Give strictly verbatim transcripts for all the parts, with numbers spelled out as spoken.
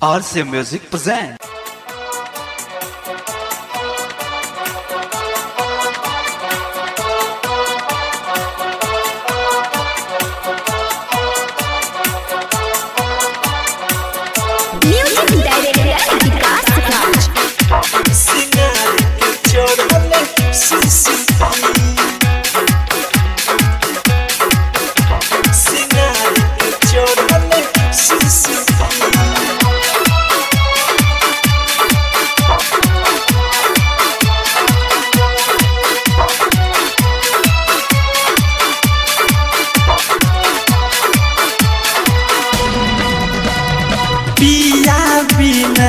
R C Music present. Music director Vikas Raj. Singar ke chorale sisi Singar ke chorale sisi पिया बिना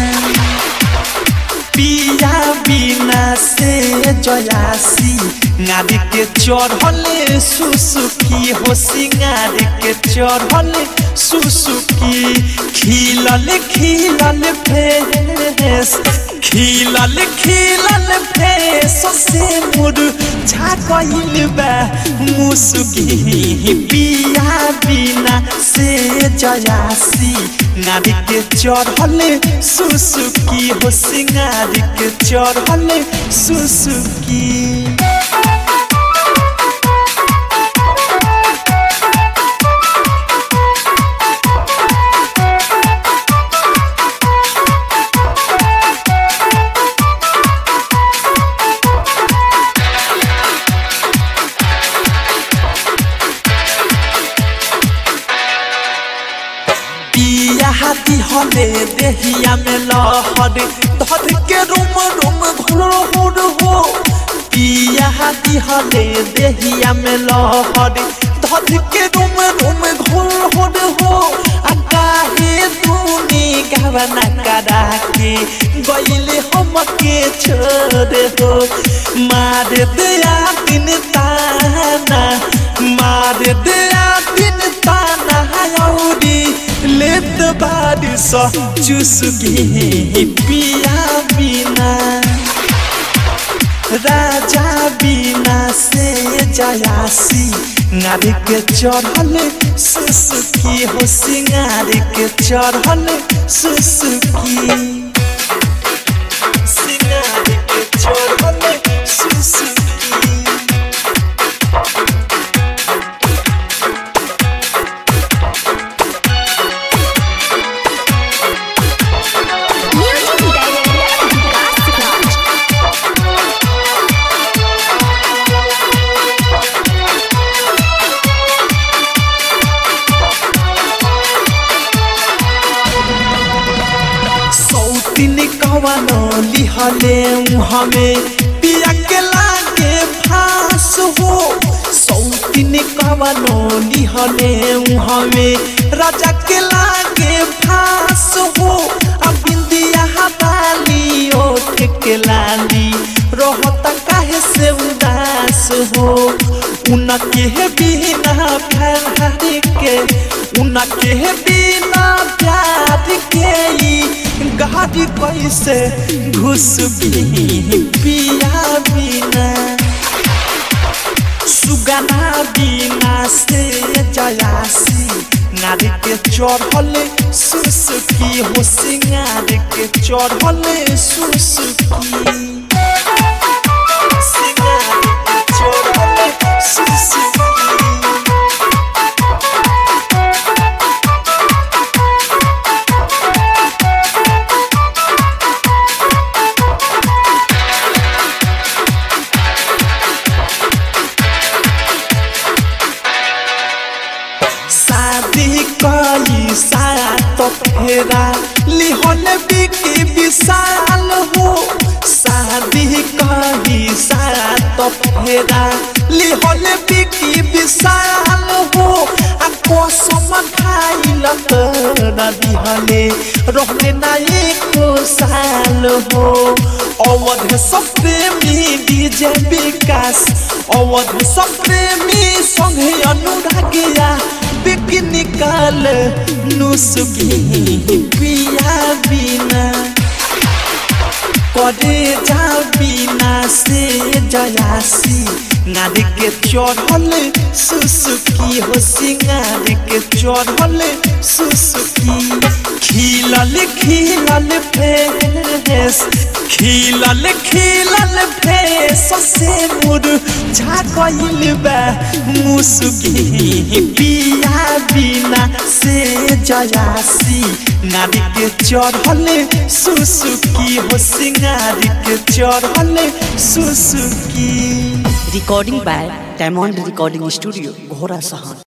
पिया बिना से जयासी नारी के चढ़ले सुसुकी हो सिंगार के चढ़ले सुसुकी खिलल खिलल फेस खिलल खिलल फेस से मुर झाकइल बा मुसुकी पिया बिना से जयासी नारी के चढ़ले सुसुकी हो सिंगार के चढ़ले सुसुकी हाथी हले देहिया में लहर धर के रुम रुम घुर घुर हो पिया हाथी हले देहिया में लहर धर के रुम रुम घुर घुर हो काहे तूने गवना करा के गइले हम के छोड़ हो मार दिया दिन ताना मार दिया दिन ताना औरी लेत बारिश चुसकी पिया बिना राजा बिना से जयासी नारी के चढ़ले सुसुकी हो सिंगार के चढ़ले सुसुकी सिंगार के चढ़ले सुसुकी कवनो लिहले हमें पिया के लागे फांस हो सौतीन कवनो लिहले हमें राजा के लागे फांस हो अब बिंदिया बाली ओठ के लाली रहता काहे से उदास हो उनके बिना प्यार के उनके बिना प्यार के गाड़ी कैसे घुस पिया बिना सुगना बिना से जयासी नारी के चढ़ले सुसुकी हो सिंगार के चढ़ले सुसुकी सिंगार के चढ़ले सुसुकी कई सात फेरा लिहन बिकी विशाल हो शादी कई सात फेरा लिहन बिकी विशाल हो आ कसम खाइल तोरा दिहले रहले ना एको साल हो अवध सब प्रेमी डीजे विकास अवध सब प्रेमी संगे अनुरागिया बिक निकाल नुसुकी पिया बिना करे जा बिना से जयासी नारी के चढ़ल सुसुकी हो सिंगार के चढ़ल सुसुकी खिलल खिलल फेस खिलल खिलल फेस से मोर झाकइल बा मुसुकी पिया बिना से जयासी नारी के चढ़ल सुसुकी हो सिंगार के चढ़ल सुसुकी Recording by Diamond Recording Studio, Ghora Sahan.